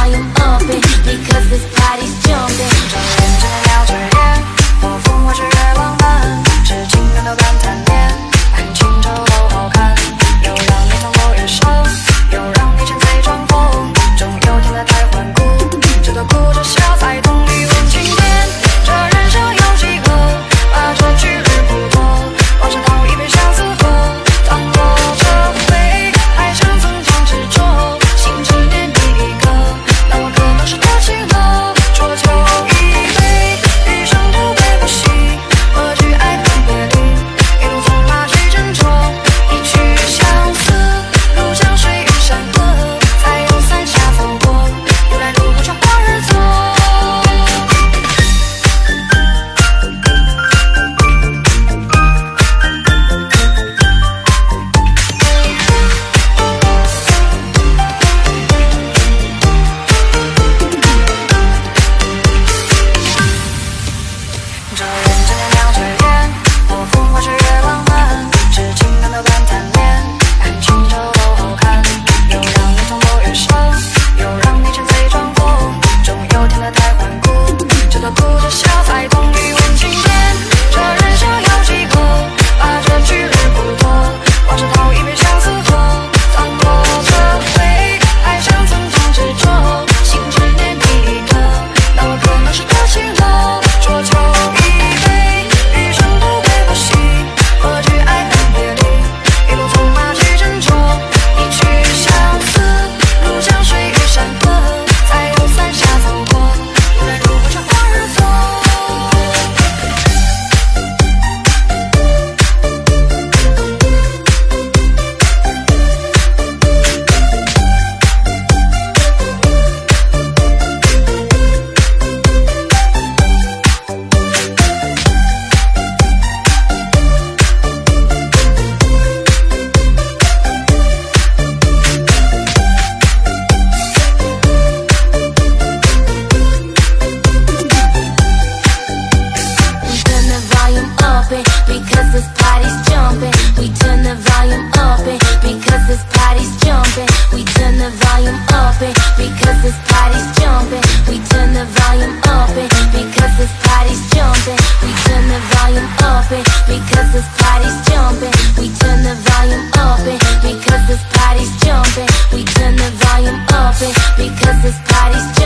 volume up it because this party's jumping。 常认真的聊着天，或风或是越浪漫，是情感的半谈恋，看清楚都好看，又让你痛过越深，又让你沉醉装疯，终有天的太顽固，直到哭着笑才懂你问今天。这人生有几个，把这距离不多，我想讨一杯相思喝，当我这回还想曾经执着，心只念你一个，那我可能是多情了，浊酒一杯，余生不悲不喜，何惧爱恨别离，一路纵马去斟酌，一曲相思，如江水与山河，才有伞下走过，悠然路过窗花日作。这认真的聊着天，或风或是越浪漫，是情感的半谈恋，看清楚都好看，又让你痛过越深，又让你沉醉装疯，终有天的太顽固，直到哭着笑才懂你问今天。这人生有几个，把这距离不多，我想讨一杯相思喝，当我这回还想曾经执着，心只念你一个，那我可能是多情了，浊酒一杯，余生不悲不喜，何惧爱恨别离，一路纵马去斟酌，一曲相思，如江水与山河，才有伞下走过，悠然路过窗花日作。 We turn the volume up it because this party's jumping. We turn the volume up it because this party's jumping. We turn the volume up it because this party's jumping. We turn the volume up it because this party's jumping. We turn the volume up it because this party's jumping. We turn the volume up it because this party's jumping. We turn the volume up it because this party's jumping.